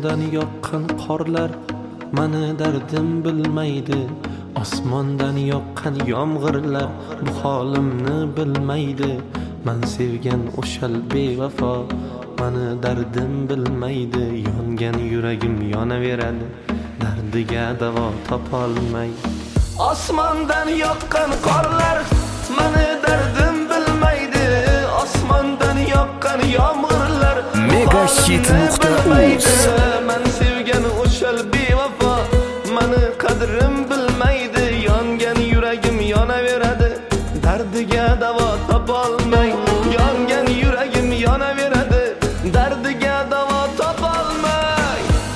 Osmondan yoqqan qorlar mani dardim bilmaydi. Osmondan yoqqan yomg'irlar bu holimni bilmaydi. Men sevgan o'shal bevafo mani dardim bilmaydi. Yongan yuragim yonaveradi, dardiga davo topolmay. Osmondan yoqqan qorlar mani dardim bilmaydi. Osmondan yoqqan yomg'irlar Megahit.uz. Men sevgan o'shal bevafo mani qadrim bilmaydi. Yongan yuragim yonaveradi, dardiga davo topolmay. Yongan yuragim yonaveradi, dardiga davo topolmay.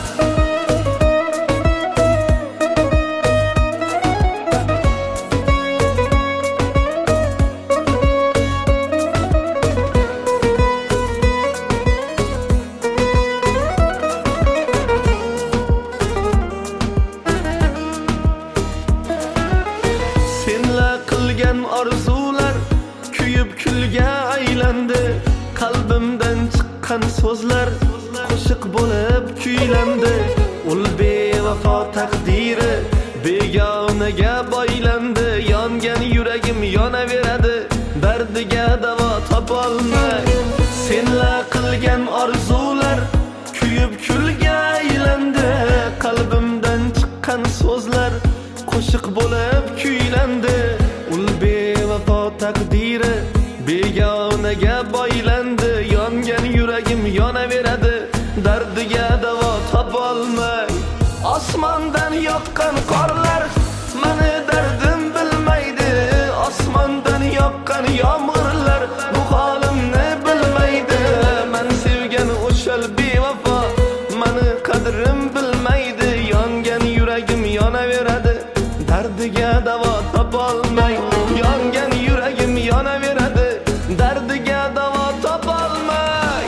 Senla qilgan orzular kuyib kulga aylandi. Qalbimdan chiqqan so'zlar qo'shiq bo'lib kuylandi. Ul bevafo taqdiri begonaga boylandi. Yongan yuragim yonaveradi, dardiga davo topolmay. Senla qilgan orzular kuyib kulga aylandi. Qalbimdan chiqqan so'zlar qo'shiq bo'lib kuylandi. Ul bevafo taqdiri begonaga boylandi. Yongan yuragim yonaveradi, dardiga davo topolmay. Osmondan yoqqan qorlar mani dardim bilmaydi. Osmondan yoqqan yomg'irlar bu holimni bilmaydi. Men sevgan o'shal bevafo mani qadrim bilmaydi. Yongan yuragim yonaveradi, dardiga davo topolmay. Yongan yuragim yonaveradi, dardiga davo topolmay.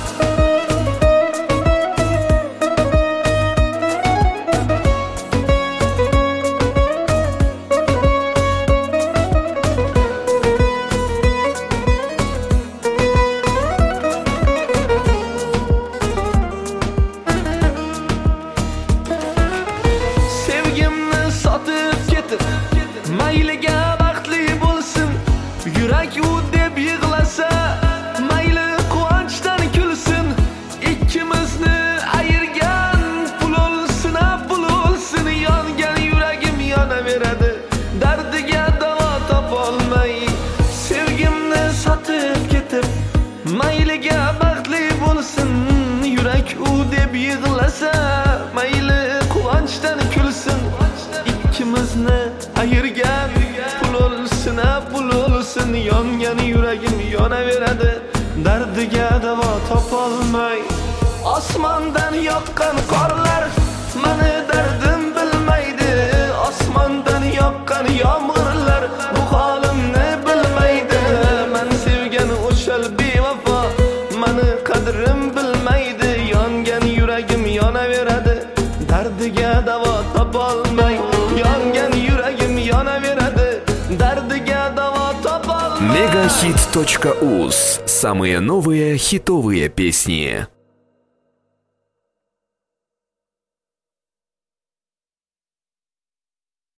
Sevgimni sotib ketib mayliga baxtli bo'lsin. Yurak u deb yig'lasa mayli quvonchdan kulsin. Ikkimizni ayirgan pul olsin, pul olsin. Yongan yuragim yonaveradi, dardiga davo topolmay. Sevgimni sotib ketib mayliga baxtli bo'lsin. Yurak u deb yig'lasa mayli quvonchdan kulsin. Ikkimizni ayirgan pul olsin, pul olsin. Yongan yuragim yonaveradi, dardiga davo topolmay. Osmondan yoqqan qorlar mani dardim bilmaydi. Osmondan yoqqan yomg'irlar bu holimni bilmaydi. Men sevgan o'shal bevafo mani qadrim bilmaydi. Yongan yuragim yonaveradi, dardiga davo topolmay. Yongan yuragim yonaveradi, dardiga davo topolmay. Megahit.uz. Самые новые хитовые песни.